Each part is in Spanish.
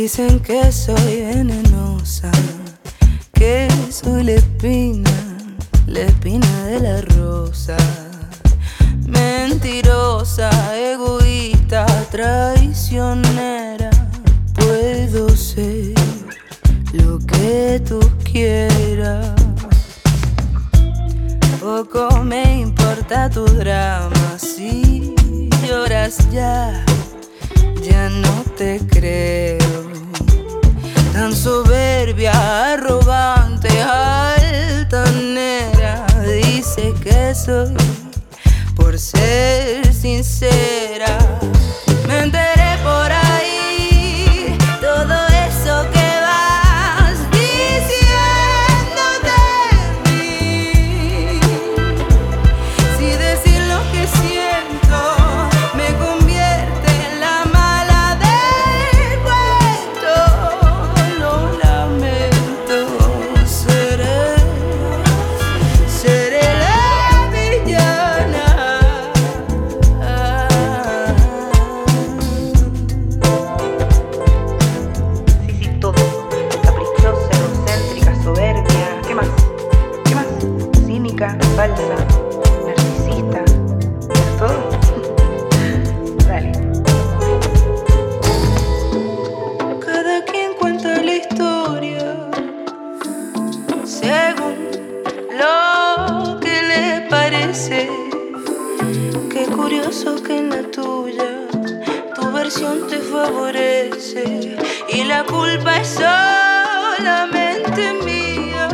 Dicen que soy venenosa, que soy la espina de la rosa. Mentirosa, egoísta, traicionera. Puedo ser lo que tú quieras. Poco me importa tu drama. Si lloras ya no te creo. Tan soberbia, arrogante, altanera. Dice que soy por ser sincera. Me enteré por ahí todo eso que vas diciendo de mí. Si decir lo que siento me convierte en la mala del cuento, lo lamento. Seré la villana. Sí, todo. Caprichosa, egocéntrica, soberbia. ¿Qué más? ¿Qué más? Cínica, falsa, narcisista. ¿Es todo? Dale. Cada quien cuenta la historia según lo que le parece. Qué curioso que en la tuya tu versión te favorece y la culpa es solamente mía.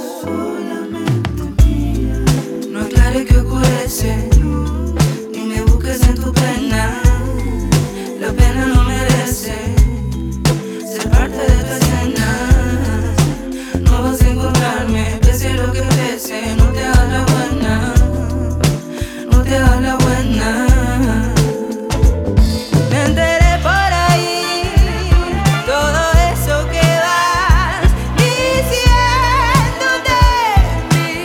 No aclare que oscurece, ni me busques en tu pena. La pena no merece ser parte de tu escena. No vas a encontrarme, pese lo que pese. No te hagas la buena, no te hagas la buena. Me enteré por ahí todo eso que vas diciendo de mí.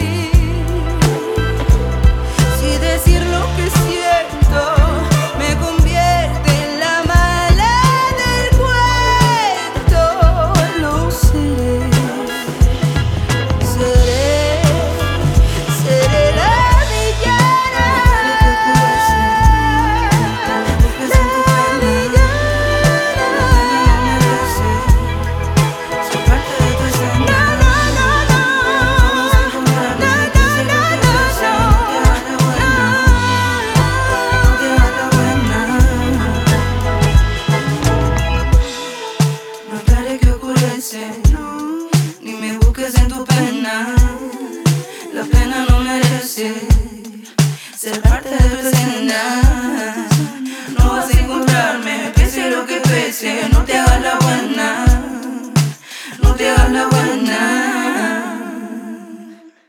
Si decir lo que siento me convierte en la mala del cuento, lo seré. Seré la villana. La villana. Soy parte de tu escena. No. No aclare que oscurece, ni me busques en tu pena. La pena no merece ser parte de tu escena. No vas a encontrarme, pese lo que pese. No te hagas la buena.